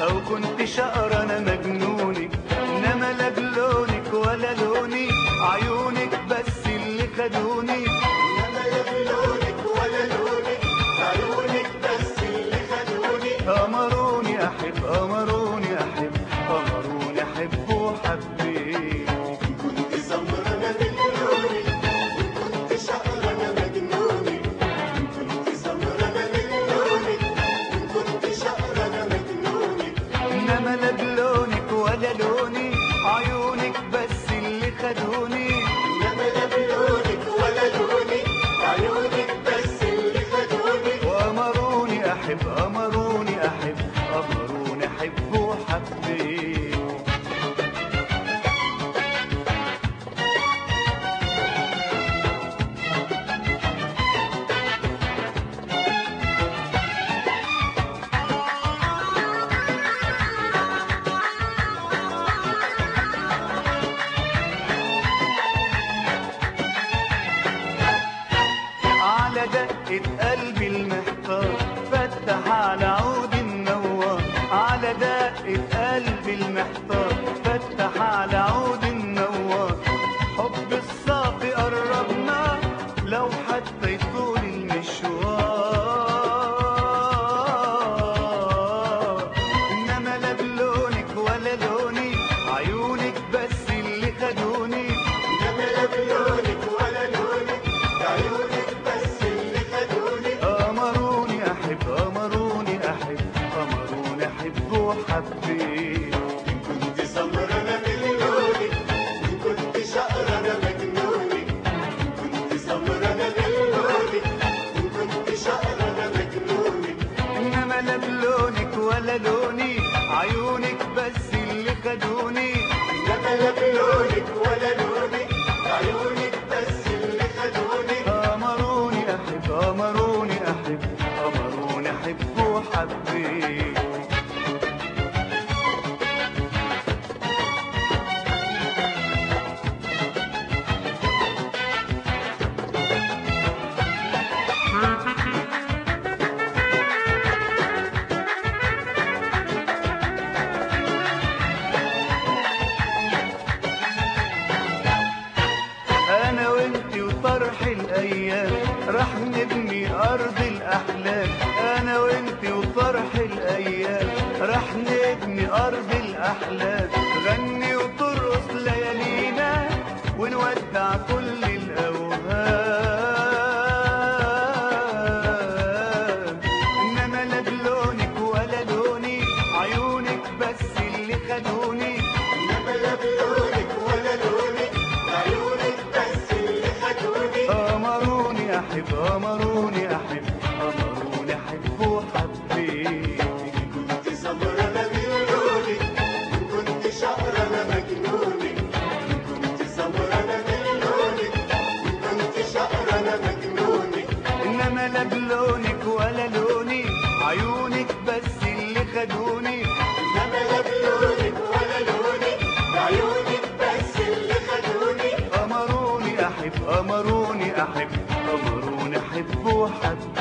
لو كنت شقرة انا مجنونك، انما لا بلونك ولا لوني، عيونك بس اللي خدوني. انما لا بلونك ولا لوني، عيونك بس اللي خدوني. امروني احب امروني احب امروني احب وحبيت. ان كنت سمرة انا بلوني، ان كنت شقرة انا مجنوني. ان كنت سمرة انا بلوني، ان كنت شقرة انا مجنوني. انما لا بلونك ولا لوني، عيونك بس اللي خدوني. انما لا بلونك ولا لوني، عيونك بس اللي خدوني. وامروني احب امروني احب امروني احب وحبيت. على دقة قلبي المحتار فتح على عود النوار، على دقة قلبي المحتار فتح على عود النوار. حب الصافي قربنا لو حتى يطول المشوار، انما لا بلونك ولا لوني، عيونك بس اللي خدوني. انما لا بلونك ولا لوني، عيونك بس اللي خدوني. امروني احب امروني احب امروني احب وحبيت. ان كنت سمرة انا بلوني، ان كنت شقرة انا مجنوني. ان كنت سمرة انا بلوني، ان كنت شقرة انا مجنوني. انما لا بلونك ولا لوني، عيونك بس اللي خدوني. انما لا بلونك ولا لوني، عيونك بس اللي خدوني. امروني احب امروني احب امروني احب وحبيت. انا وانتي وطرح الايام راح نبني ارض الاحلام. انا وانتي وطرح الايام راح نبني ارض الاحلام. غني وترقص ليالينا ونودع كل الاوهام. انما لا بلونك ولا لوني، عيونك بس اللي خدوني. انما لا بلونك ولا لوني، عيونك بس اللي خدوني. امروني احب امروني احب امروني احب وحبيت. ان كنت سمرة انا بلوني، ان كنت شقرة انا مجنوني. ان كنت سمرة انا بلوني، ان كنت شقرة انا مجنوني. انما لا بلونك ولا لوني، عيونك بس اللي خدوني. انما لا بلونك ولا لوني، عيونك بس اللي خدوني. امروني احب امروني احب امروني احب وحبيت.